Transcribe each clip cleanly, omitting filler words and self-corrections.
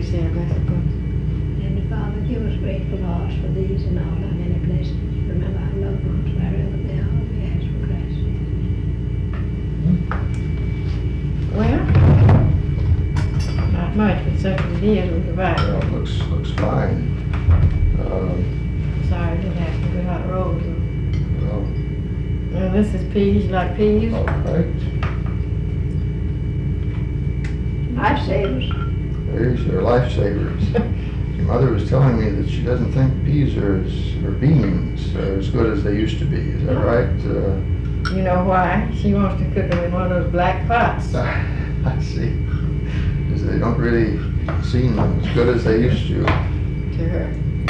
see in Mexico. And the Father, give us grateful hearts for these and all thy many blessings. Remember our loved ones wherever they are. We ask for Christ's sake. Well, not much, but second years was about. Well, it looks fine. Sorry, didn't have to go out the road. Well, Well, this is peas, you like peas? all right. Lifesavers. These are lifesavers. Your mother was telling me that she doesn't think peas or beans are as good as they used to be. Is that right? You know why? She wants to cook them in one of those black pots. I see. Because they don't really seem as good as they used to. To her.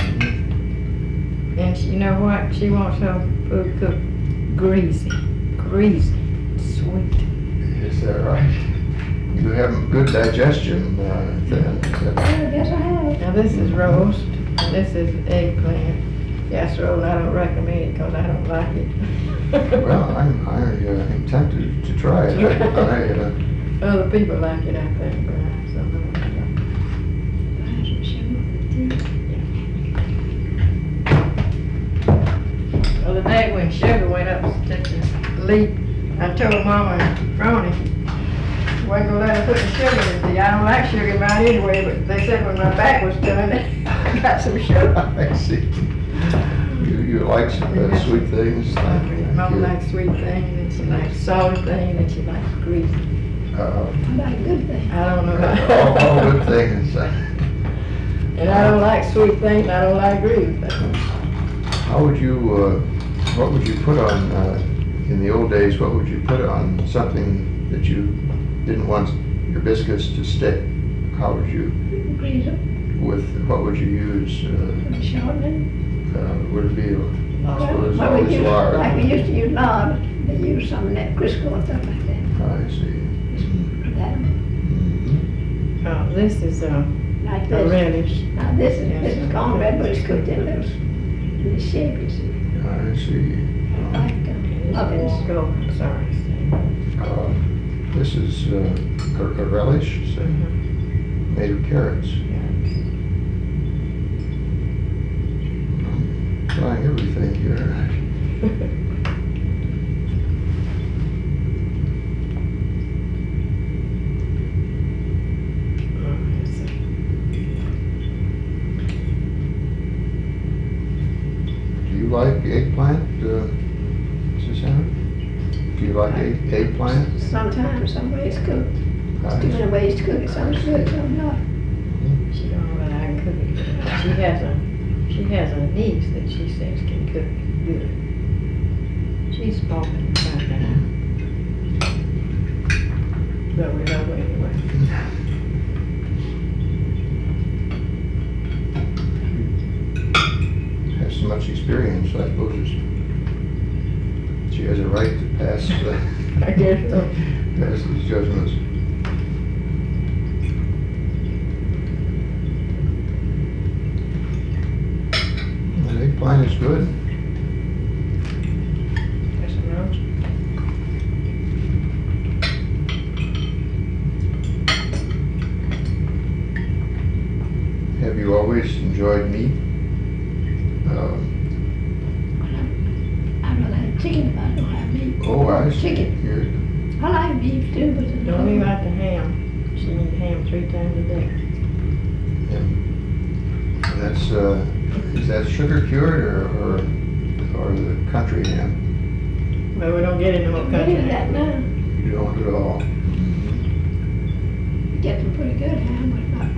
And you know what? She wants her food cooked greasy, sweet. Is that right? You have good digestion then. I guess I have. Now this is roast, and this is eggplant casserole. I don't recommend it because I don't like it. Well, I'm tempted to try it. Other people like it, I think, but I don't know. The other day when sugar went up such a leap, I told Mama and Ronnie, I wasn't gonna let her put the sugar in tea. I don't like sugar in mine anyway, but they said when my back was done, I got some sugar. I see. You like some sweet things? Mama likes sweet things, and she likes salty things, and she likes greasy. I like good things. I don't know. All good things. And I don't like sweet things, I don't like greasy things. How would you, what would you put on, in the old days, what would you put on something that you didn't want your biscuits to stick? How would you, what would you use? Shortening. Would it be, I suppose, Well, always lard? like we used to use lard, they use some of that Crisco and stuff like that. I see. That, Oh, this is like a this. relish. Now this is cornbread, but it's cooked in this shape, you see. I see. Like muffins. Go, sorry. This is a relish, so made of carrots. Trying everything here. Do you like eggplant, Mrs. Hannah? Do you like eggplant? Sometimes, some ways cooked. There's too many ways to cook it. Some's good, some not. She don't know whether I can cook it. She has a niece that she says can cook it good. She's spoken about that. But we know anyway. Has so much experience, I suppose she has a right to pass I guess so. pass these judgments. The eggplant is good. There's some roast. Have you always enjoyed meat? I don't like chicken if I don't have meat. Oh, I see. Chicken. Here. I like beef too, but Don't even like the ham. She needs ham 3 times a day. And that's is that sugar cured or the country ham? But we don't get it in the whole Get country. into that now. You don't at all. You get some pretty good ham, but not